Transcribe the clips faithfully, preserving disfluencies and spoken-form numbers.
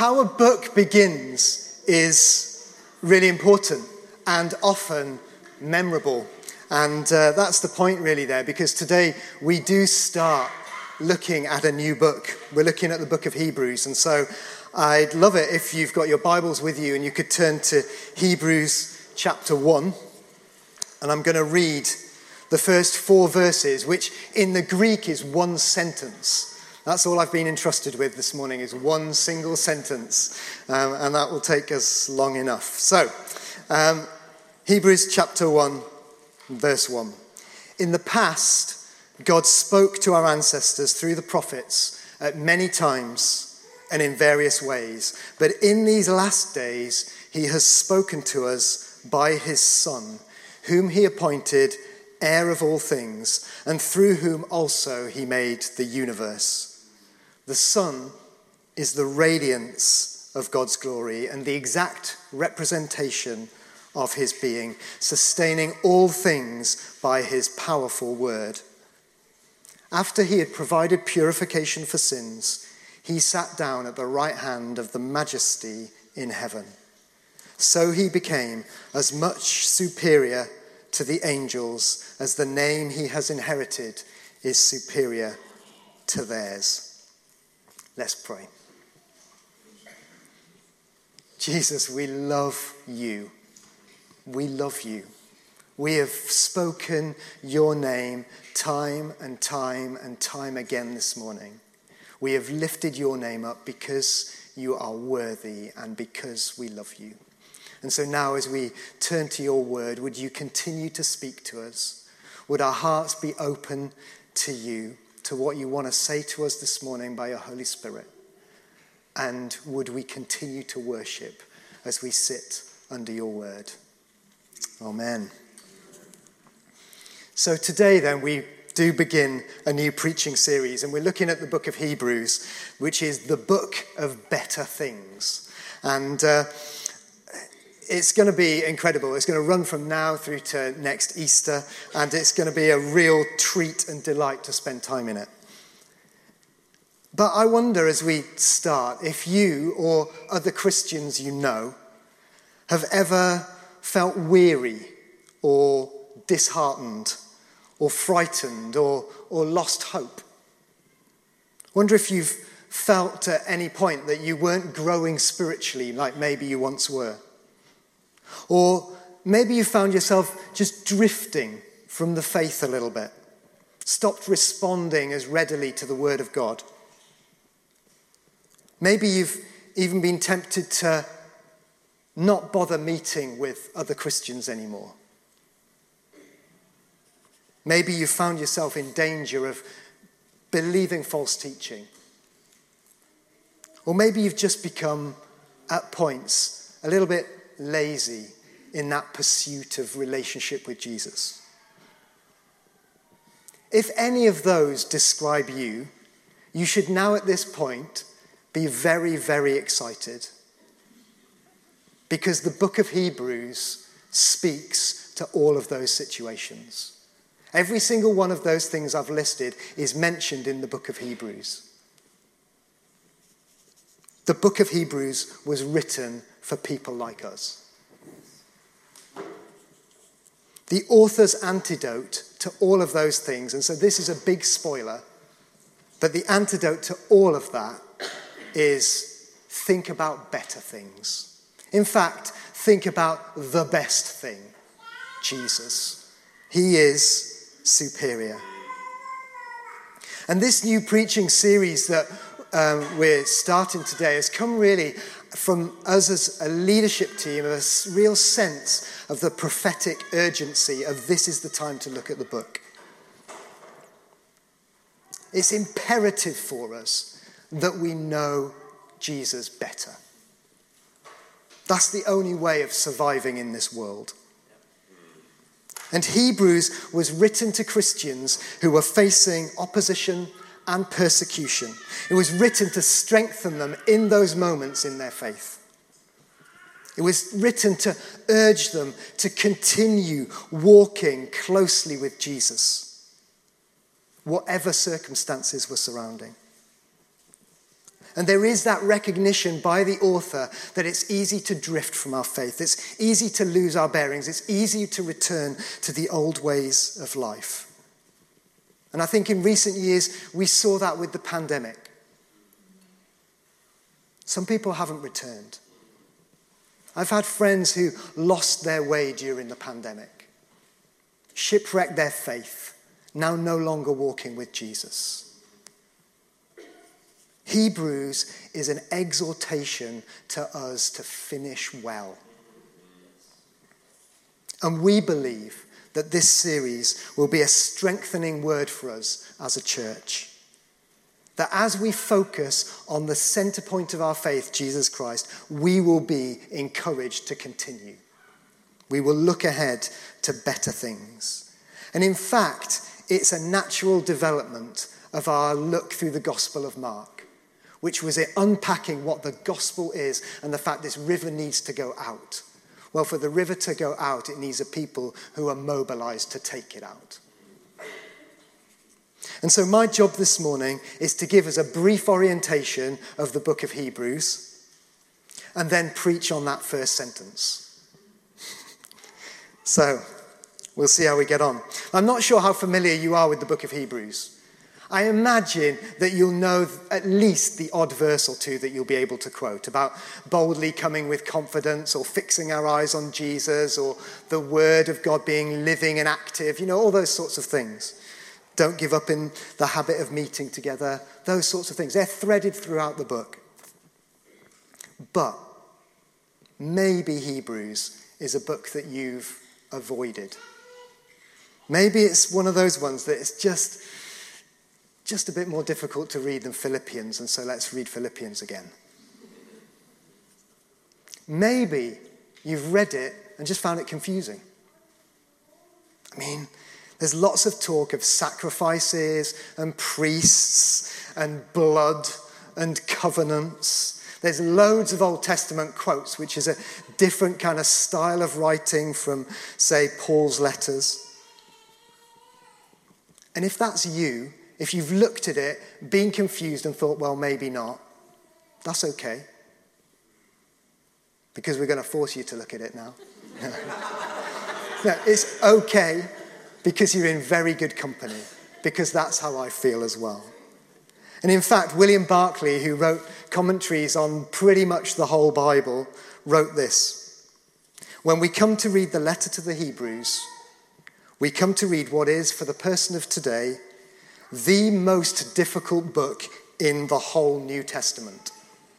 How a book begins is really important and often memorable. And uh, that's the point really there, because today we do start looking at a new book. We're looking at the book of Hebrews. And so I'd love it if you've got your Bibles with you and you could turn to Hebrews chapter one. And I'm going to read the first four verses, which in the Greek is one sentence. That's all I've been entrusted with this morning, is one single sentence. Um, and that will take us long enough. So, um, Hebrews chapter one, verse one. In the past, God spoke to our ancestors through the prophets at many times and in various ways. But in these last days, he has spoken to us by his Son, whom he appointed heir of all things, and through whom also he made the universe. The Son is the radiance of God's glory and the exact representation of his being, sustaining all things by his powerful word. After he had provided purification for sins, he sat down at the right hand of the Majesty in heaven. So he became as much superior to the angels as the name he has inherited is superior to theirs. Let's pray. Jesus, we love you. We love you. We have spoken your name time and time and time again this morning. We have lifted your name up because you are worthy and because we love you. And so now as we turn to your word, would you continue to speak to us? Would our hearts be open to you, to what you want to say to us this morning by your Holy Spirit? And would we continue to worship as we sit under your word? Amen. So today then we do begin a new preaching series, and we're looking at the book of Hebrews, which is the book of better things. And uh, it's going to be incredible. It's going to run from now through to next Easter, and it's going to be a real treat and delight to spend time in it. But I wonder as we start if you or other Christians you know have ever felt weary or disheartened or frightened or, or lost hope. Wonder if you've felt at any point that you weren't growing spiritually like maybe you once were. Or maybe you found yourself just drifting from the faith a little bit, stopped responding as readily to the word of God. Maybe you've even been tempted to not bother meeting with other Christians anymore. Maybe you found yourself in danger of believing false teaching. Or maybe you've just become, at points, a little bit lazy in that pursuit of relationship with Jesus. If any of those describe you, you should now at this point be very, very excited, because the book of Hebrews speaks to all of those situations. Every single one of those things I've listed is mentioned in the book of Hebrews. The book of Hebrews was written for people like us. The author's antidote to all of those things, and so this is a big spoiler, but the antidote to all of that is think about better things. In fact, think about the best thing, Jesus. He is superior. And this new preaching series that um, we're starting today has come really from us as a leadership team, a real sense of the prophetic urgency of this is the time to look at the book. It's imperative for us that we know Jesus better. That's the only way of surviving in this world. And Hebrews was written to Christians who were facing opposition and persecution. It was written to strengthen them in those moments in their faith. It was written to urge them to continue walking closely with Jesus, whatever circumstances were surrounding. And there is that recognition by the author that it's easy to drift from our faith. It's easy to lose our bearings. It's easy to return to the old ways of life. And I think in recent years, we saw that with the pandemic. Some people haven't returned. I've had friends who lost their way during the pandemic, shipwrecked their faith, now no longer walking with Jesus. Hebrews is an exhortation to us to finish well. And we believe that this series will be a strengthening word for us as a church. That as we focus on the center point of our faith, Jesus Christ, we will be encouraged to continue. We will look ahead to better things. And in fact, it's a natural development of our look through the Gospel of Mark, which was it unpacking what the gospel is and the fact this river needs to go out. Well, for the river to go out, it needs a people who are mobilized to take it out. And so my job this morning is to give us a brief orientation of the book of Hebrews and then preach on that first sentence. So we'll see how we get on. I'm not sure how familiar you are with the book of Hebrews. I imagine that you'll know at least the odd verse or two that you'll be able to quote about boldly coming with confidence or fixing our eyes on Jesus or the word of God being living and active, you know, all those sorts of things. Don't give up in the habit of meeting together, those sorts of things. They're threaded throughout the book. But maybe Hebrews is a book that you've avoided. Maybe it's one of those ones that it's just... just a bit more difficult to read than Philippians, and so let's read Philippians again. Maybe you've read it and just found it confusing. I mean, there's lots of talk of sacrifices and priests and blood and covenants. There's loads of Old Testament quotes, which is a different kind of style of writing from, say, Paul's letters. And if that's you, if you've looked at it, been confused and thought, well, maybe not, that's okay. Because we're going to force you to look at it now. No, it's okay because you're in very good company, because that's how I feel as well. And in fact, William Barclay, who wrote commentaries on pretty much the whole Bible, wrote this. When we come to read the letter to the Hebrews, we come to read what is, for the person of today, the most difficult book in the whole New Testament.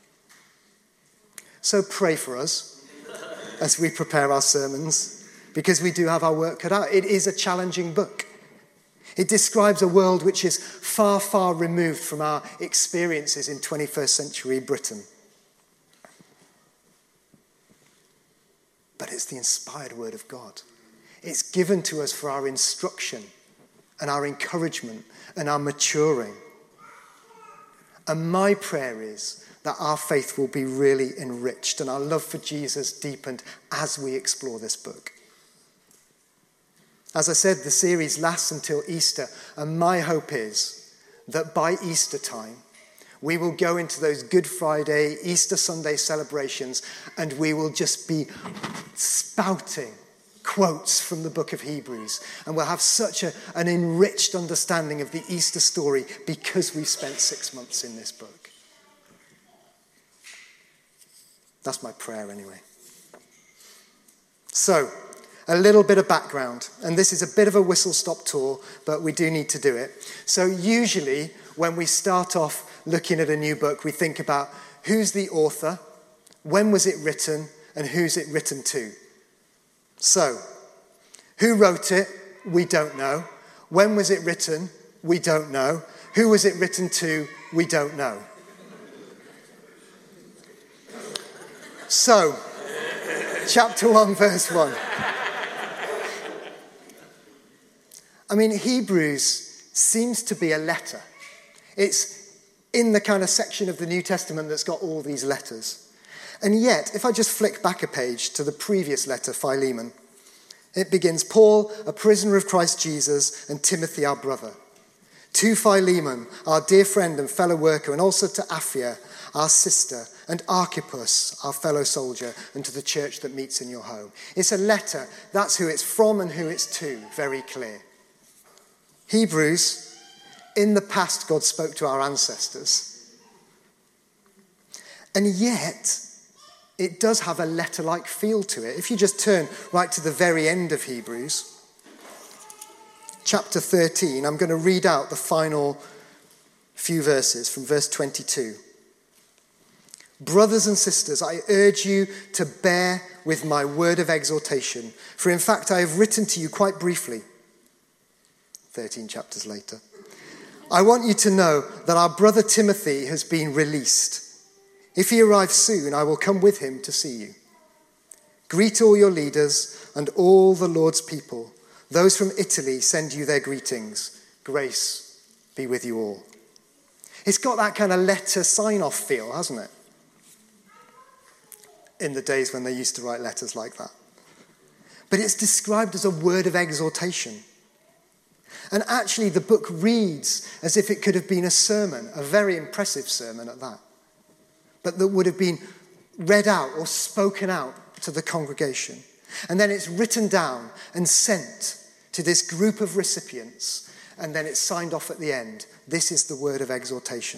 So pray for us as we prepare our sermons, because we do have our work cut out. It is a challenging book. It describes a world which is far, far removed from our experiences in twenty-first century Britain. But it's the inspired word of God. It's given to us for our instruction and our encouragement and our maturing. And my prayer is that our faith will be really enriched and our love for Jesus deepened as we explore this book. As I said, the series lasts until Easter, and my hope is that by Easter time, we will go into those Good Friday, Easter Sunday celebrations, and we will just be spouting quotes from the book of Hebrews. And we'll have such a, an enriched understanding of the Easter story because we've spent six months in this book. That's my prayer anyway. So, a little bit of background. And this is a bit of a whistle-stop tour, but we do need to do it. So usually, when we start off looking at a new book, we think about who's the author, when was it written, and who's it written to. So, who wrote it? We don't know. When was it written? We don't know. Who was it written to? We don't know. So, chapter one, verse one. I mean, Hebrews seems to be a letter. It's in the kind of section of the New Testament that's got all these letters. And yet, if I just flick back a page to the previous letter, Philemon, it begins, Paul, a prisoner of Christ Jesus, and Timothy, our brother, To Philemon, our dear friend and fellow worker, and also to Apphia, our sister, and Archippus, our fellow soldier, and to the church that meets in your home. It's a letter. That's who it's from and who it's to. Very clear. Hebrews, in the past, God spoke to our ancestors. And yet, it does have a letter-like feel to it. If you just turn right to the very end of Hebrews, chapter thirteen, I'm going to read out the final few verses from verse twenty-two. Brothers and sisters, I urge you to bear with my word of exhortation, for in fact I have written to you quite briefly, thirteen chapters later. I want you to know that our brother Timothy has been released. If he arrives soon, I will come with him to see you. Greet all your leaders and all the Lord's people. Those from Italy send you their greetings. Grace be with you all. It's got that kind of letter sign-off feel, hasn't it? In the days when they used to write letters like that. But it's described as a word of exhortation. And actually the book reads as if it could have been a sermon, a very impressive sermon at that, but that would have been read out or spoken out to the congregation. And then it's written down and sent to this group of recipients, and then it's signed off at the end. This is the word of exhortation.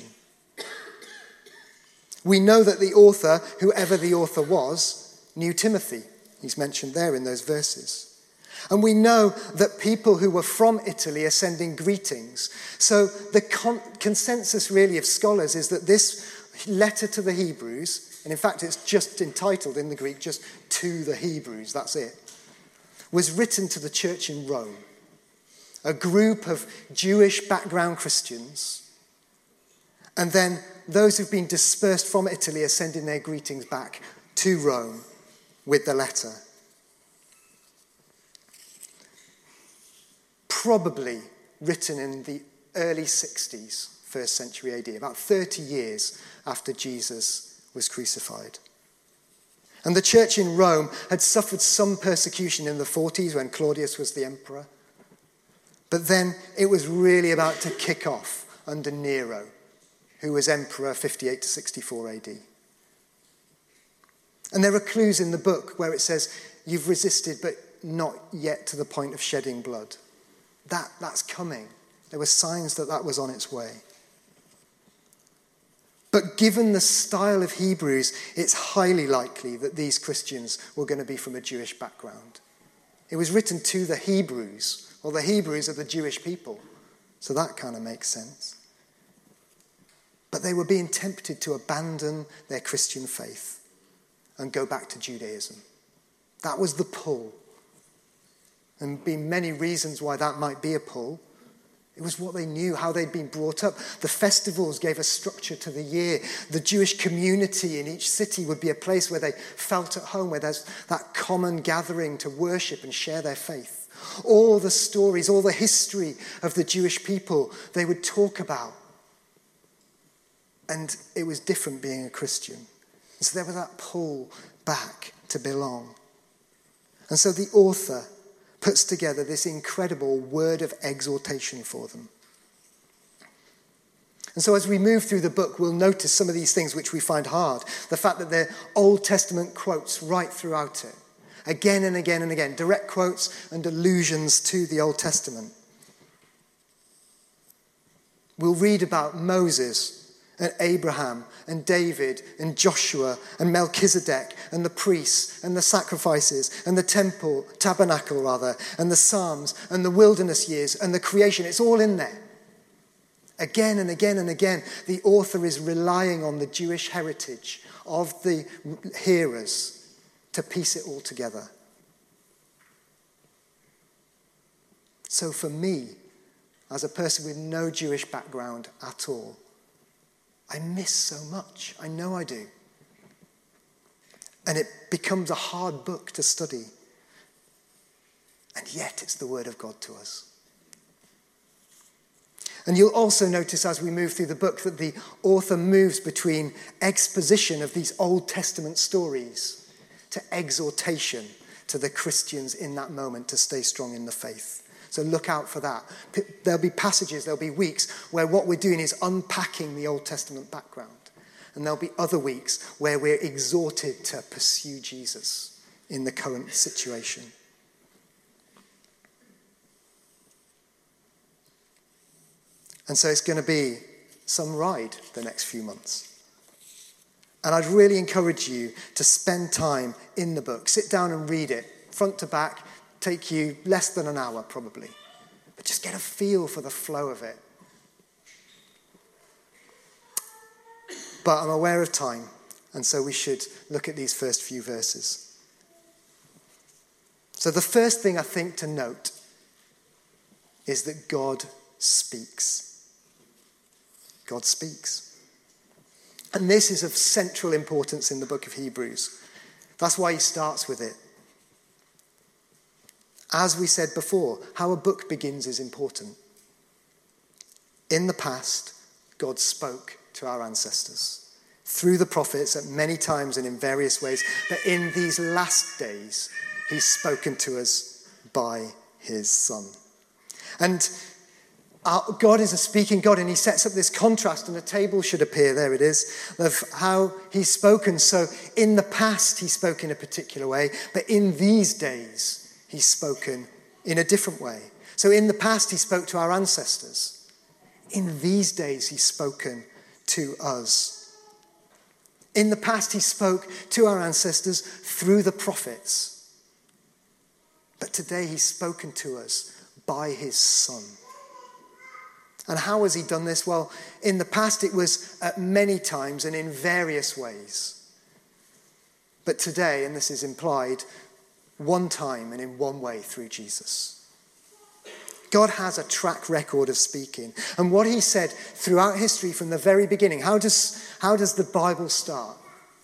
We know that the author, whoever the author was, knew Timothy. He's mentioned there in those verses. And we know that people who were from Italy are sending greetings. So the con- consensus really of scholars is that this letter to the Hebrews, and in fact it's just entitled in the Greek just to the Hebrews, that's it, was written to the church in Rome, a group of Jewish background Christians, and then those who've been dispersed from Italy are sending their greetings back to Rome with the letter. Probably written in the early sixties, first century A D, about thirty years after Jesus was crucified. And the church in Rome had suffered some persecution in the forties when Claudius was the emperor. But then it was really about to kick off under Nero, who was emperor fifty-eight to sixty-four A D. And there are clues in the book where it says, you've resisted, but not yet to the point of shedding blood. That, that's coming. There were signs that that was on its way. But given the style of Hebrews, it's highly likely that these Christians were going to be from a Jewish background. It was written to the Hebrews, or the Hebrews are the Jewish people. So that kind of makes sense. But they were being tempted to abandon their Christian faith and go back to Judaism. That was the pull. And been many reasons why that might be a pull. It was what they knew, how they'd been brought up. The festivals gave a structure to the year. The Jewish community in each city would be a place where they felt at home, where there's that common gathering to worship and share their faith. All the stories, all the history of the Jewish people, they would talk about. And it was different being a Christian. And so there was that pull back to belong. And so the author puts together this incredible word of exhortation for them. And so as we move through the book, we'll notice some of these things which we find hard. The fact that there are Old Testament quotes right throughout it. Again and again and again. Direct quotes and allusions to the Old Testament. We'll read about Moses and Abraham and David and Joshua and Melchizedek and the priests and the sacrifices and the temple, tabernacle rather, and the Psalms and the wilderness years and the creation. It's all in there. Again and again and again, the author is relying on the Jewish heritage of the hearers to piece it all together. So for me, as a person with no Jewish background at all, I miss so much. I know I do. And it becomes a hard book to study. And yet it's the word of God to us. And you'll also notice as we move through the book that the author moves between exposition of these Old Testament stories to exhortation to the Christians in that moment to stay strong in the faith. So look out for that. There'll be passages, there'll be weeks where what we're doing is unpacking the Old Testament background. And there'll be other weeks where we're exhorted to pursue Jesus in the current situation. And so it's going to be some ride the next few months. And I'd really encourage you to spend time in the book. Sit down and read it, front to back. Take you less than an hour probably. But just get a feel for the flow of it. But I'm aware of time, and so we should look at these first few verses. So the first thing I think to note is that God speaks. God speaks. And this is of central importance in the book of Hebrews. That's why he starts with it. As we said before, how a book begins is important. In the past, God spoke to our ancestors through the prophets at many times and in various ways. But in these last days, he's spoken to us by his Son. And our God is a speaking God, and he sets up this contrast, and a table should appear, there it is, of how he's spoken. So in the past, he spoke in a particular way, but in these days, he's spoken in a different way. So in the past, he spoke to our ancestors. In these days, he's spoken to us. In the past, he spoke to our ancestors through the prophets. But today, he's spoken to us by his Son. And how has he done this? Well, in the past, it was at many times and in various ways. But today, and this is implied, one time and in one way through Jesus. God has a track record of speaking. And what he said throughout history from the very beginning, how does, how does the Bible start?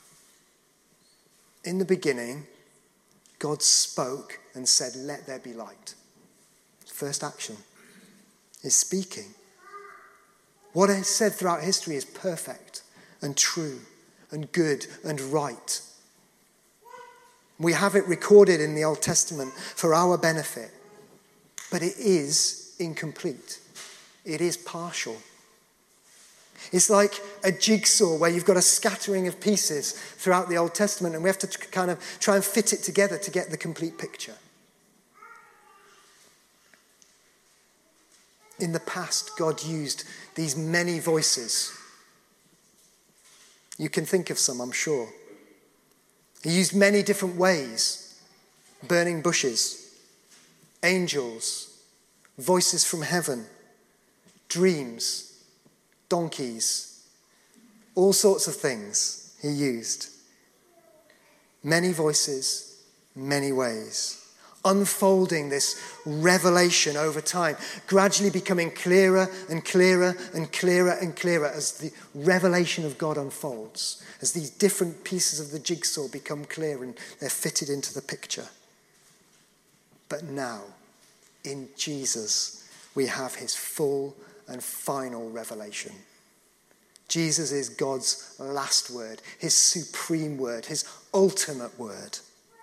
In the beginning, God spoke and said, "Let there be light." First action is speaking. What he said throughout history is perfect and true and good and right. We have it recorded in the Old Testament for our benefit. But it is incomplete. It is partial. It's like a jigsaw where you've got a scattering of pieces throughout the Old Testament, and we have to kind of try and fit it together to get the complete picture. In the past, God used these many voices. You can think of some, I'm sure. He used many different ways. Burning bushes, angels, voices from heaven, dreams, donkeys, all sorts of things he used. Many voices, many ways. Unfolding this revelation over time, gradually becoming clearer and clearer and clearer and clearer as the revelation of God unfolds, as these different pieces of the jigsaw become clear and they're fitted into the picture. But now, in Jesus, we have his full and final revelation. Jesus is God's last word, his supreme word, his ultimate word.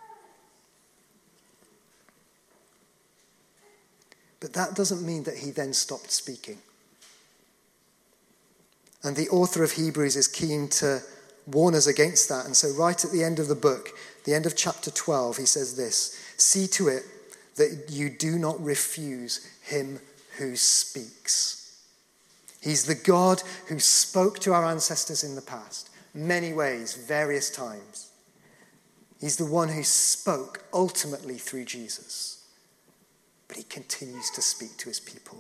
But that doesn't mean that he then stopped speaking. And the author of Hebrews is keen to warn us against that. And so right at the end of the book, the end of chapter twelve, he says this: "See to it that you do not refuse him who speaks." He's the God who spoke to our ancestors in the past, many ways, various times. He's the one who spoke ultimately through Jesus. But he continues to speak to his people.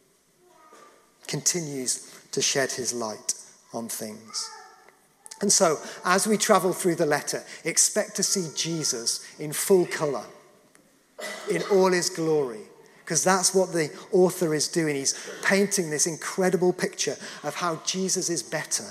Continues to shed his light on things. And so, as we travel through the letter, expect to see Jesus in full colour, in all his glory, because that's what the author is doing. He's painting this incredible picture of how Jesus is better.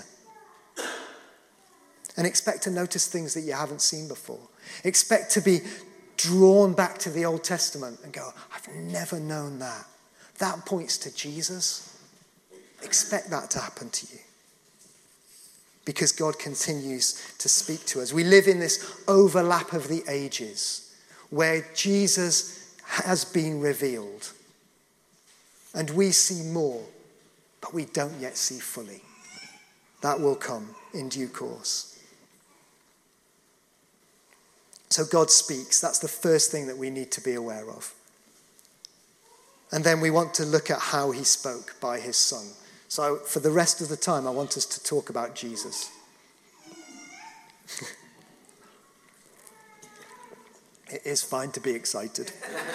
And expect to notice things that you haven't seen before. Expect to be drawn back to the Old Testament and go, "I've never known that. That points to Jesus." Expect that to happen to you. Because God continues to speak to us. We live in this overlap of the ages where Jesus has been revealed. And we see more, but we don't yet see fully. That will come in due course. So God speaks. That's the first thing that we need to be aware of. And then we want to look at how he spoke by his Son. So for the rest of the time, I want us to talk about Jesus. It is fine to be excited.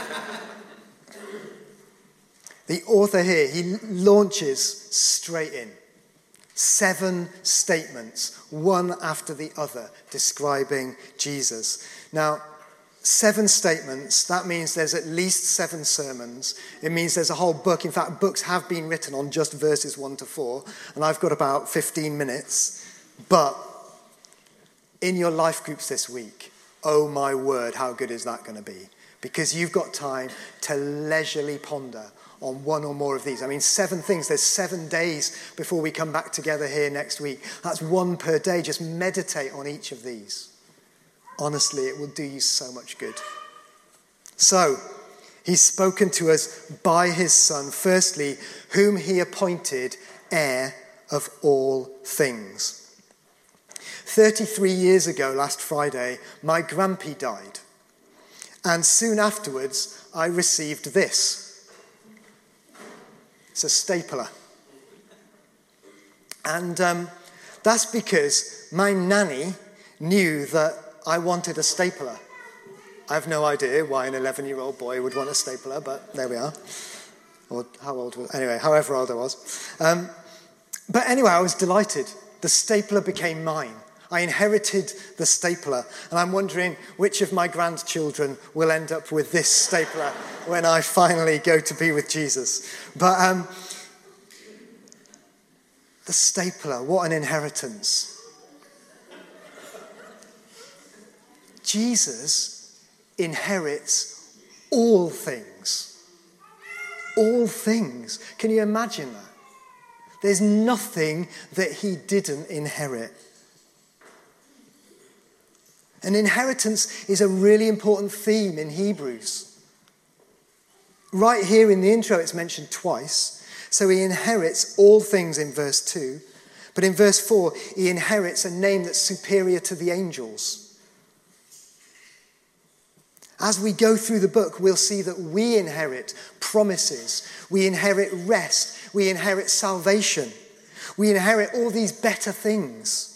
The author here, he launches straight in. Seven statements, one after the other, describing Jesus. Now, seven statements, that means there's at least seven sermons. It means there's a whole book. In fact, books have been written on just verses one to four, and I've got about fifteen minutes. But in your life groups this week, oh my word, how good is that going to be? Because you've got time to leisurely ponder on one or more of these. I mean, seven things. There's seven days before we come back together here next week. That's one per day. Just meditate on each of these. Honestly, it will do you so much good. So, he's spoken to us by his Son, firstly, whom he appointed heir of all things. thirty-three years ago, last Friday, my grampy died. And soon afterwards, I received this. It's a stapler. And um, that's because my nanny knew that I wanted a stapler. I have no idea why an eleven-year-old boy would want a stapler, but there we are. Or how old was Anyway, however old I was. Um, but anyway, I was delighted. The stapler became mine. I inherited the stapler, and I'm wondering which of my grandchildren will end up with this stapler when I finally go to be with Jesus. But um, the stapler, what an inheritance. Jesus inherits all things. All things. Can you imagine that? There's nothing that he didn't inherit. And inheritance is a really important theme in Hebrews. Right here in the intro, it's mentioned twice. So he inherits all things in verse two. But in verse four, he inherits a name that's superior to the angels. As we go through the book, we'll see that we inherit promises. We inherit rest. We inherit salvation. We inherit all these better things.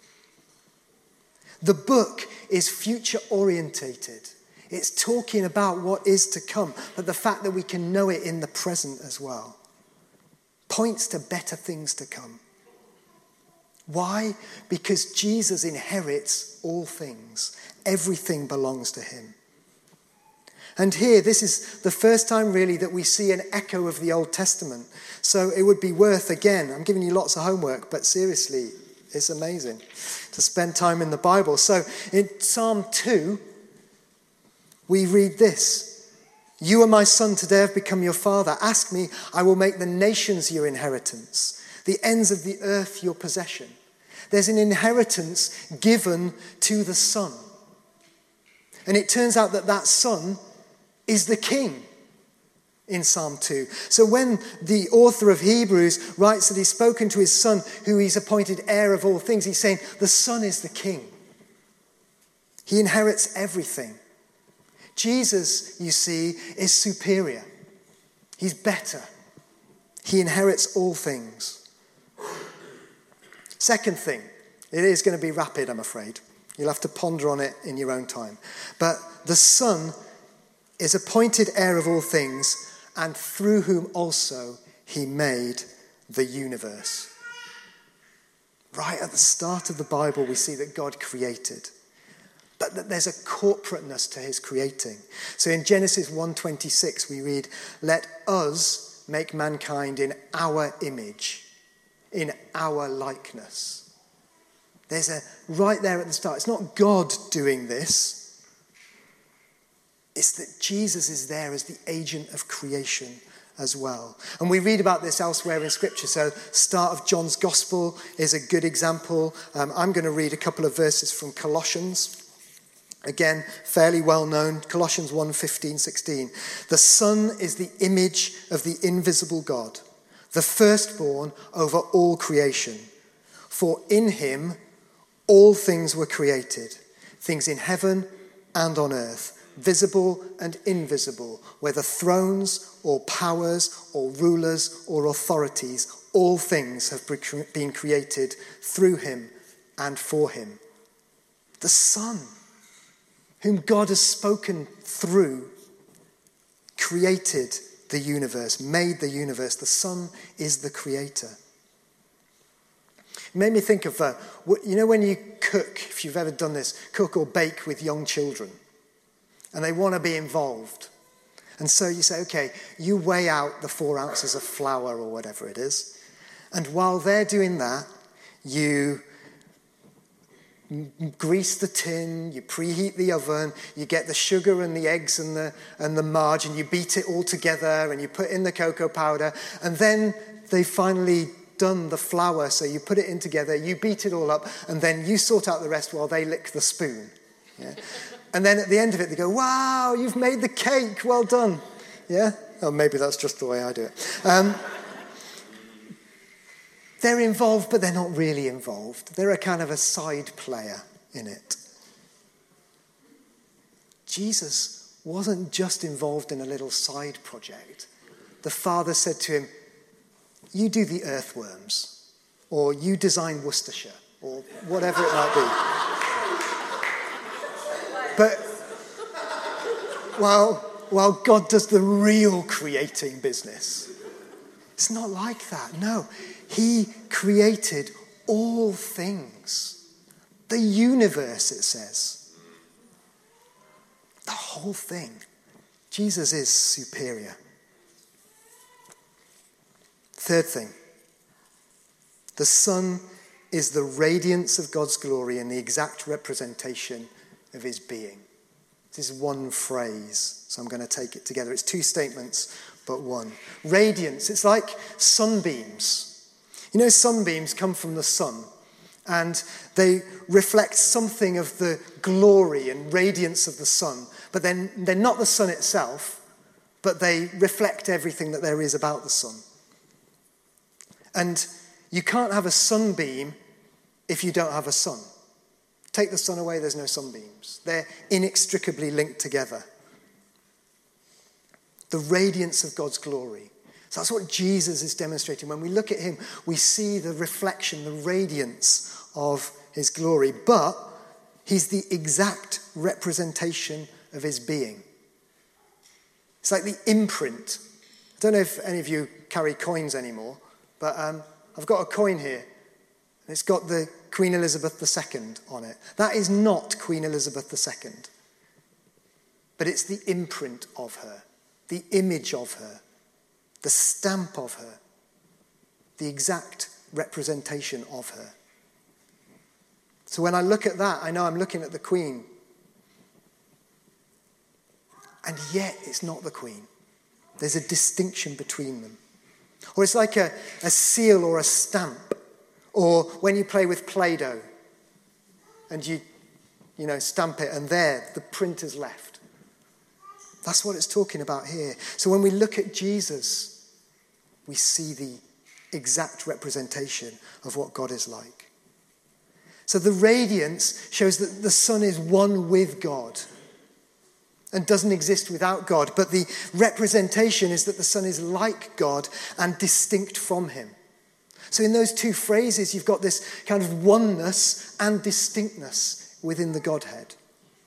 The book is future orientated. It's talking about what is to come, but the fact that we can know it in the present as well points to better things to come. Why? Because Jesus inherits all things. Everything belongs to him. And here, this is the first time really that we see an echo of the Old Testament. So it would be worth, again, I'm giving you lots of homework, but seriously, it's amazing to spend time in the Bible. So in Psalm two, we read this. You are my son, today I've become your father. Ask me, I will make the nations your inheritance, the ends of the earth your possession. There's an inheritance given to the son. And it turns out that that son is the king in Psalm two. So when the author of Hebrews writes that he's spoken to his son, who he's appointed heir of all things, he's saying the son is the king. He inherits everything. Jesus, you see, is superior. He's better. He inherits all things. Second thing, it is going to be rapid, I'm afraid. You'll have to ponder on it in your own time. But the Son is appointed heir of all things, and through whom also he made the universe. Right at the start of the Bible, we see that God created, but that there's a corporateness to his creating. So in Genesis one twenty-six, we read, "Let us make mankind in our image, in our likeness." There's a, right there at the start, it's not God doing this. It's that Jesus is there as the agent of creation as well. And we read about this elsewhere in Scripture. So start of John's Gospel is a good example. Um, I'm going to read a couple of verses from Colossians. Again, fairly well known, Colossians one, fifteen, sixteen. The Son is the image of the invisible God, the firstborn over all creation. For in him all things were created, things in heaven and on earth, visible and invisible, whether thrones or powers or rulers or authorities, all things have been created through him and for him. The Son, whom God has spoken through, created the universe, made the universe. The Son is the creator. It made me think of, uh, you know when you cook, if you've ever done this, cook or bake with young children, and they want to be involved. And so you say, okay, you weigh out the four ounces of flour or whatever it is, and while they're doing that, you grease the tin, you preheat the oven, you get the sugar and the eggs and the and the margarine, you beat it all together and you put in the cocoa powder, and then they've finally done the flour, so you put it in together, you beat it all up, and then you sort out the rest while they lick the spoon. Yeah? And then at the end of it they go, wow, you've made the cake, well done. Yeah? Oh, maybe that's just the way I do it. Um, They're involved, but they're not really involved. They're a kind of a side player in it. Jesus wasn't just involved in a little side project. The Father said to him, you do the earthworms, or you design Worcestershire, or whatever it might be. But while, while God does the real creating business, it's not like that, no. He created all things. The universe, it says. The whole thing. Jesus is superior. Third thing. The Son is the radiance of God's glory and the exact representation of his being. This is one phrase, so I'm going to take it together. It's two statements, but one. Radiance, it's like sunbeams. You know, sunbeams come from the sun, and they reflect something of the glory and radiance of the sun, but then they're not the sun itself, but they reflect everything that there is about the sun. And you can't have a sunbeam if you don't have a sun. Take the sun away, there's no sunbeams. They're inextricably linked together. The radiance of God's glory. So that's what Jesus is demonstrating. When we look at him, we see the reflection, the radiance of his glory. But he's the exact representation of his being. It's like the imprint. I don't know if any of you carry coins anymore, but um, I've got a coin here. And it's got the Queen Elizabeth the Second on it. That is not Queen Elizabeth the Second. But it's the imprint of her, the image of her, the stamp of her, the exact representation of her. So when I look at that, I know I'm looking at the Queen. And yet it's not the Queen. There's a distinction between them. Or it's like a, a seal or a stamp. Or when you play with Play-Doh and you, you know, stamp it and there, the print is left. That's what it's talking about here. So when we look at Jesus, we see the exact representation of what God is like. So the radiance shows that the Son is one with God and doesn't exist without God. But the representation is that the Son is like God and distinct from him. So in those two phrases, you've got this kind of oneness and distinctness within the Godhead.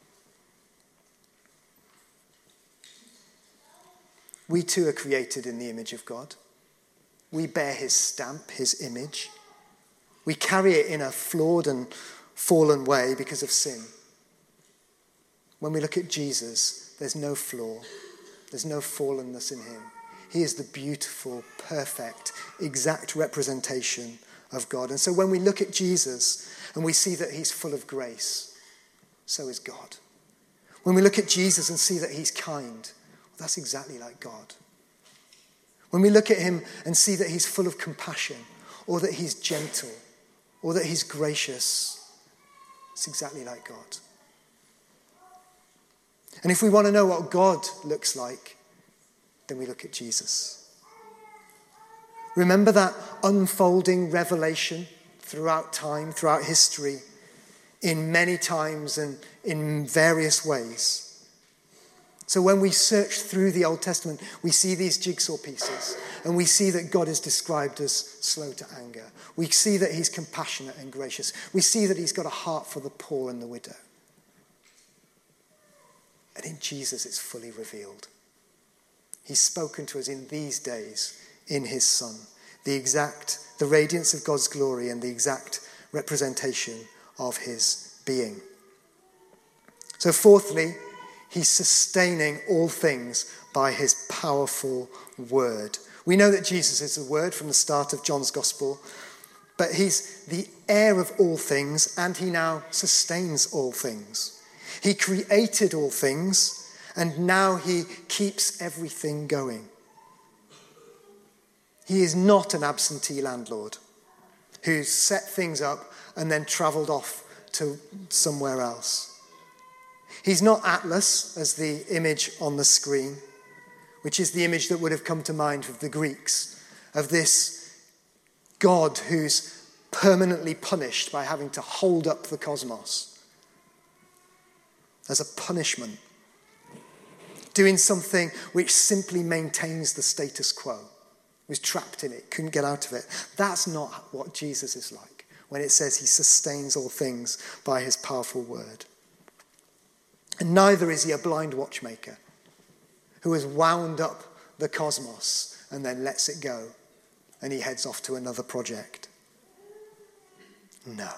We too are created in the image of God. We bear his stamp, his image. We carry it in a flawed and fallen way because of sin. When we look at Jesus, there's no flaw. There's no fallenness in him. He is the beautiful, perfect, exact representation of God. And so when we look at Jesus and we see that he's full of grace, so is God. When we look at Jesus and see that he's kind, well, that's exactly like God. When we look at him and see that he's full of compassion, or that he's gentle, or that he's gracious, it's exactly like God. And if we want to know what God looks like, then we look at Jesus. Remember that unfolding revelation throughout time, throughout history, in many times and in various ways. So when we search through the Old Testament, we see these jigsaw pieces, and we see that God is described as slow to anger. We see that he's compassionate and gracious. We see that he's got a heart for the poor and the widow. And in Jesus, it's fully revealed. He's spoken to us in these days in his Son, the exact, the radiance of God's glory and the exact representation of his being. So fourthly, he's sustaining all things by his powerful word. We know that Jesus is the word from the start of John's gospel, but he's the heir of all things, and he now sustains all things. He created all things, and now he keeps everything going. He is not an absentee landlord who's set things up and then travelled off to somewhere else. He's not Atlas, as the image on the screen, which is the image that would have come to mind of the Greeks, of this God who's permanently punished by having to hold up the cosmos as a punishment, doing something which simply maintains the status quo. He was trapped in it, couldn't get out of it. That's not what Jesus is like when it says he sustains all things by his powerful word. And neither is he a blind watchmaker who has wound up the cosmos and then lets it go and he heads off to another project. No.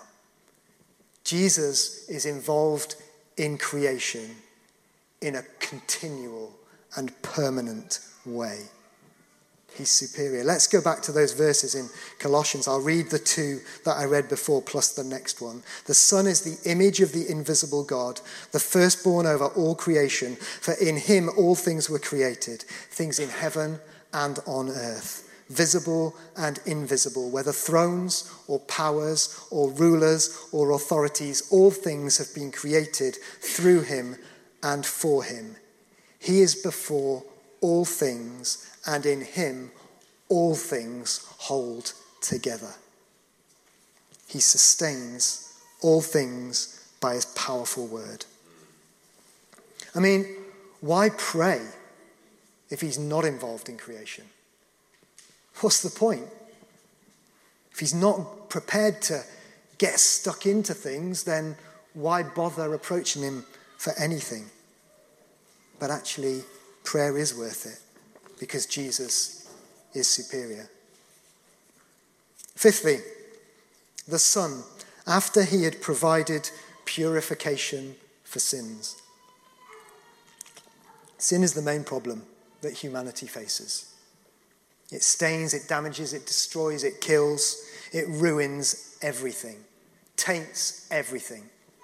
Jesus is involved in creation in a continual and permanent way. He's superior. Let's go back to those verses in Colossians. I'll read the two that I read before plus the next one. The Son is the image of the invisible God, the firstborn over all creation, for in him all things were created, things in heaven and on earth, visible and invisible, whether thrones or powers or rulers or authorities, all things have been created through him and for him. He is before all things, and in him all things hold together. He sustains all things by his powerful word. I mean, why pray if he's not involved in creation? What's the point? If he's not prepared to get stuck into things, then why bother approaching him for anything? But actually, prayer is worth it, because Jesus is superior. Fifthly, the Son, after he had provided purification for sins. Sin is the main problem that humanity faces. It stains, it damages, it destroys, it kills, it ruins everything, taints everything.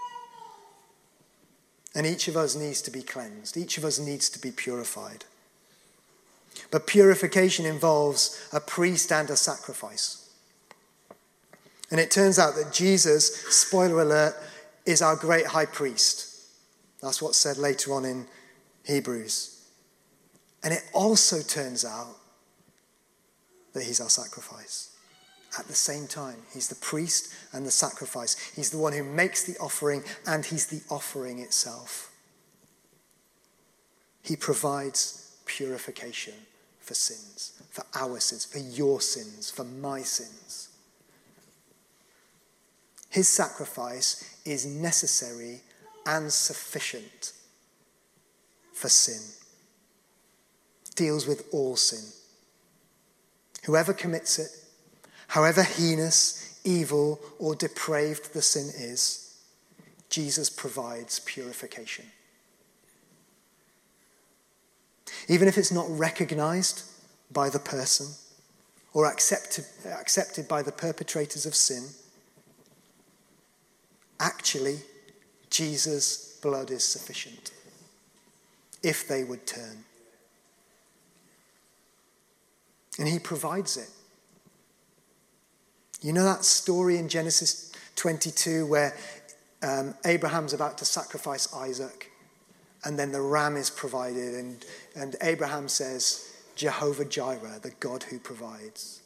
And each of us needs to be cleansed. Each of us needs to be purified. But purification involves a priest and a sacrifice. And it turns out that Jesus, spoiler alert, is our great high priest. That's what's said later on in Hebrews. And it also turns out that he's our sacrifice. At the same time, he's the priest and the sacrifice. He's the one who makes the offering, and he's the offering itself. He provides purification for sins, for our sins, for your sins, for my sins. His sacrifice is necessary and sufficient for sin. Deals with all sin. Whoever commits it, however heinous, evil, or depraved the sin is, Jesus provides purification. Even if it's not recognized by the person or accepted, accepted by the perpetrators of sin, actually, Jesus' blood is sufficient if they would turn. And he provides it. You know that story in Genesis twenty-two where um, Abraham's about to sacrifice Isaac, And then the ram is provided, and, and Abraham says, Jehovah Jireh, the God who provides.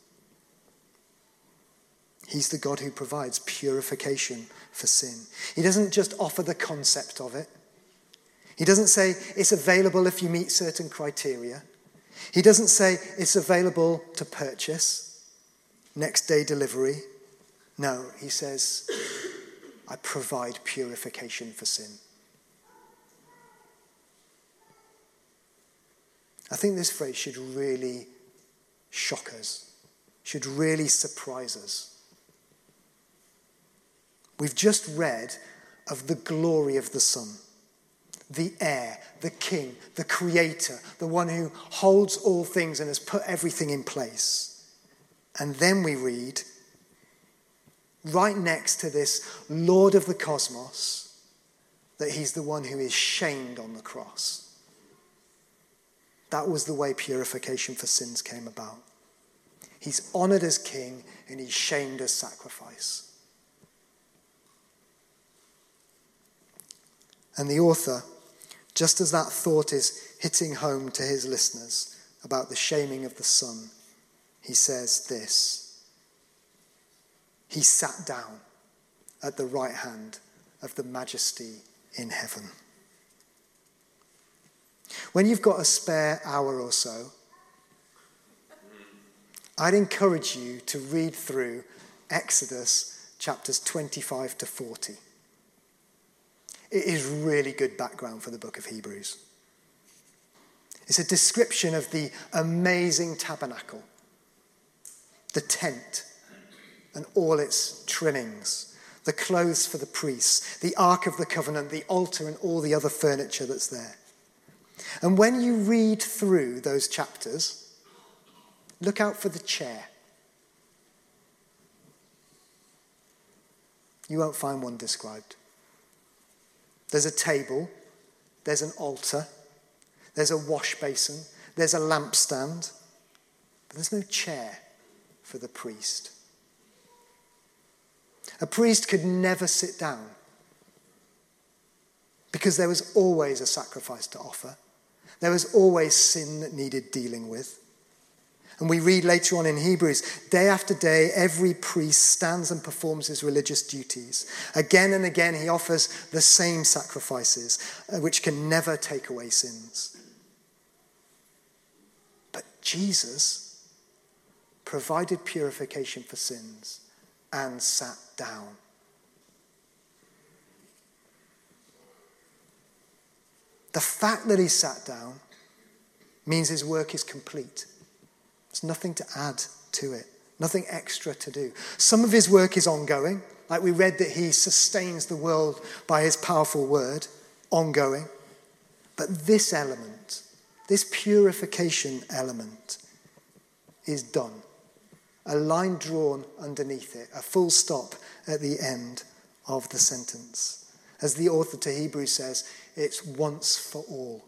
He's the God who provides purification for sin. He doesn't just offer the concept of it. He doesn't say it's available if you meet certain criteria. He doesn't say it's available to purchase, next day delivery. No, he says, I provide purification for sin. I think this phrase should really shock us, should really surprise us. We've just read of the glory of the Son, the heir, the king, the creator, the one who holds all things and has put everything in place. And then we read, right next to this Lord of the cosmos, that he's the one who is shamed on the cross. That was the way purification for sins came about. He's honored as king and he's shamed as sacrifice. And the author, just as that thought is hitting home to his listeners about the shaming of the Son, he says this: he sat down at the right hand of the Majesty in heaven. When you've got a spare hour or so, I'd encourage you to read through Exodus chapters twenty-five to forty. It is really good background for the book of Hebrews. It's a description of the amazing tabernacle, the tent and all its trimmings, the clothes for the priests, the Ark of the Covenant, the altar and all the other furniture that's there. And when you read through those chapters, look out for the chair. You won't find one described. There's a table, there's an altar, there's a wash basin, there's a lampstand, but there's no chair for the priest. A priest could never sit down because there was always a sacrifice to offer. There was always sin that needed dealing with. And we read later on in Hebrews, day after day, every priest stands and performs his religious duties. Again and again, he offers the same sacrifices, which can never take away sins. But Jesus provided purification for sins and sat down. The fact that he sat down means his work is complete. There's nothing to add to it, nothing extra to do. Some of his work is ongoing, like we read that he sustains the world by his powerful word, ongoing. But this element, this purification element, is done. A line drawn underneath it, a full stop at the end of the sentence. As the author to Hebrews says, it's once for all.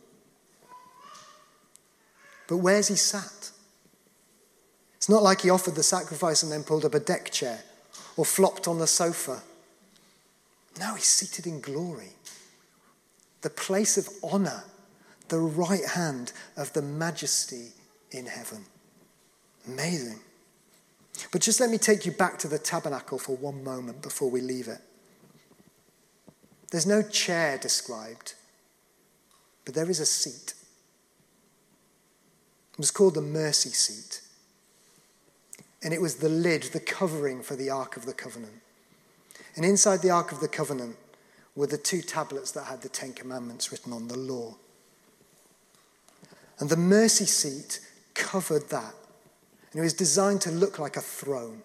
But where's he sat? It's not like he offered the sacrifice and then pulled up a deck chair or flopped on the sofa. No, he's seated in glory. The place of honor, the right hand of the Majesty in heaven. Amazing. But just let me take you back to the tabernacle for one moment before we leave it. There's no chair described, but there is a seat. It was called the mercy seat. And it was the lid, the covering for the Ark of the Covenant. And inside the Ark of the Covenant were the two tablets that had the Ten Commandments written on, the law. And the mercy seat covered that. And it was designed to look like a throne.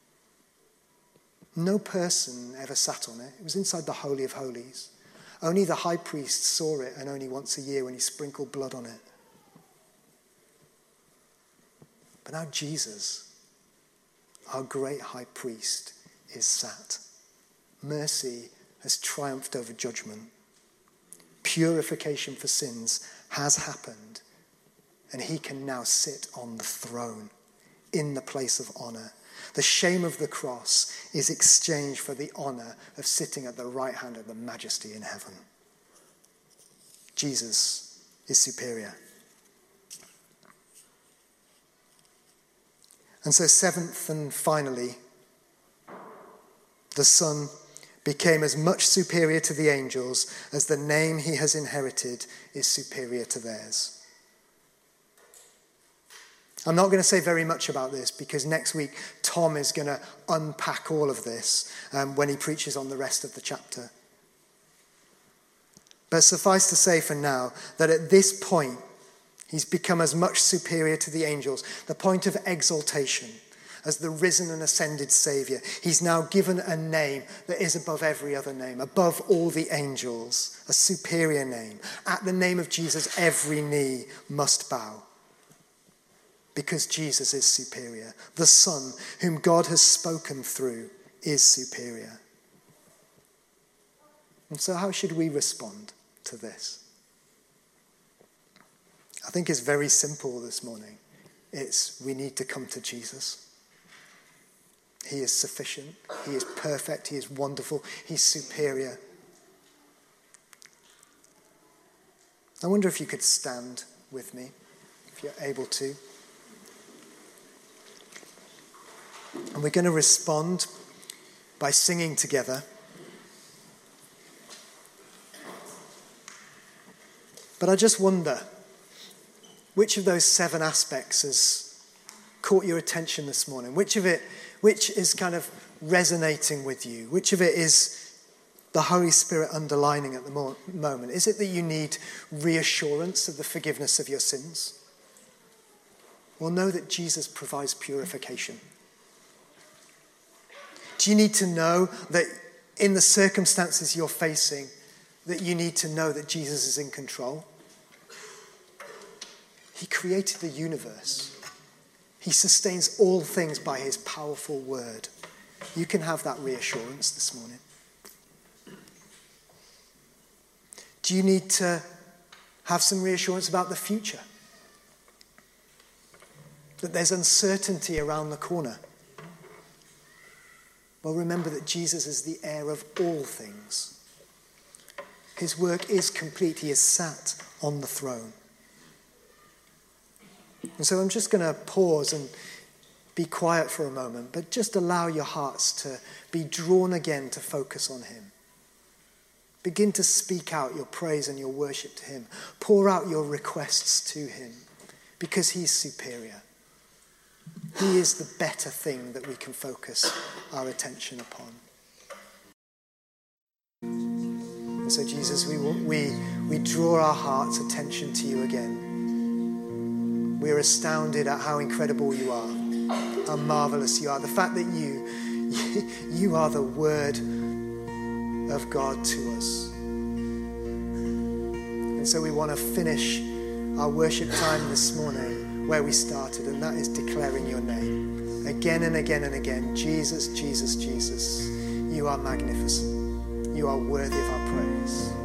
No person ever sat on it. It was inside the Holy of Holies. Only the high priest saw it, and only once a year when he sprinkled blood on it. But now Jesus, our great high priest, is sat. Mercy has triumphed over judgment. Purification for sins has happened, and he can now sit on the throne in the place of honor. The shame of the cross is exchanged for the honor of sitting at the right hand of the Majesty in heaven. Jesus is superior. And so seventh and finally, the Son became as much superior to the angels as the name he has inherited is superior to theirs. I'm not going to say very much about this because next week Tom is going to unpack all of this um, when he preaches on the rest of the chapter. But suffice to say for now that at this point, he's become as much superior to the angels, the point of exaltation, as the risen and ascended Saviour. He's now given a name that is above every other name, above all the angels, a superior name. At the name of Jesus, every knee must bow, because Jesus is superior. The Son, whom God has spoken through, is superior. And so how should we respond to this? I think it's very simple this morning. It's we need to come to Jesus. He is sufficient. He is perfect. He is wonderful. He's superior. I wonder if you could stand with me, if you're able to. And we're going to respond by singing together. But I just wonder, which of those seven aspects has caught your attention this morning? Which of it, which is kind of resonating with you? Which of it is the Holy Spirit underlining at the mo- moment? Is it that you need reassurance of the forgiveness of your sins? Well, know that Jesus provides purification. Do you need to know that in the circumstances you're facing, that you need to know that Jesus is in control? He created the universe. He sustains all things by his powerful word. You can have that reassurance this morning. Do you need to have some reassurance about the future? That there's uncertainty around the corner? Well, remember that Jesus is the heir of all things. His work is complete. He is sat on the throne. And so I'm just going to pause and be quiet for a moment, but just allow your hearts to be drawn again to focus on him. Begin to speak out your praise and your worship to him. Pour out your requests to him, because he's superior. He is the better thing that we can focus our attention upon. And so, Jesus, we we we draw our heart's attention to you again. We are astounded at how incredible you are, how marvelous you are. The fact that you, you, you are the word of God to us. And so we want to finish our worship time this morning where we started, and that is declaring your name again and again and again. Jesus, Jesus, Jesus, you are magnificent. You are worthy of our praise.